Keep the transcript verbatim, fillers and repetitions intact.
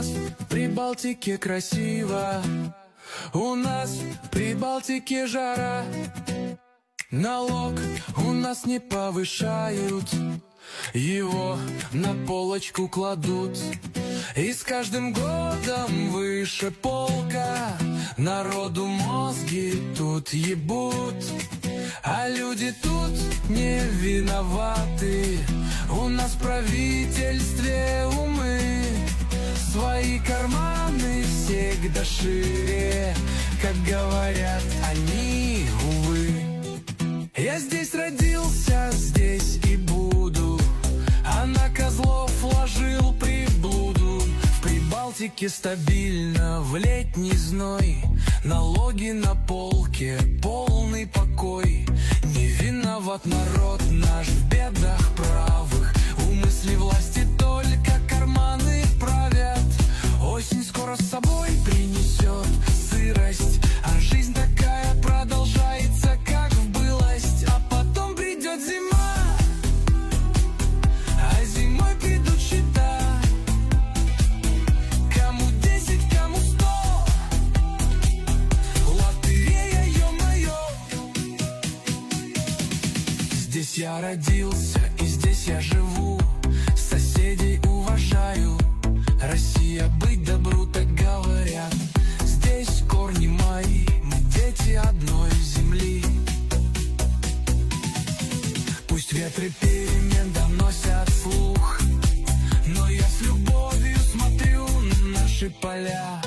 нас в Прибалтике красиво, у нас в Прибалтике жара. Налог у нас не повышают, его на полочку кладут. И с каждым годом выше полка, народу мозги тут ебут. А люди тут не виноваты, у нас в правительстве умы. Свои карманы всегда шире, как говорят они, увы. Я здесь родился, здесь и буду, а на козлов ложил приблуду. В Прибалтике стабильно, в летний зной, налоги на полке, полный покой. Не виноват народ наш в бедах правых, у мысли власти только карманы правят. Осень скоро с собой принесет сырость, а жизнь такая продолжается, как в былость. А потом придет зима, а зимой придут счета. Кому десять, кому сто, лотерея, ё-моё. Здесь я родился и здесь я живу, соседей уважаю. Россия, быть добру, так говорят. Здесь корни мои, мы дети одной земли. Пусть ветры перемен доносят слух, но я с любовью смотрю на наши поля.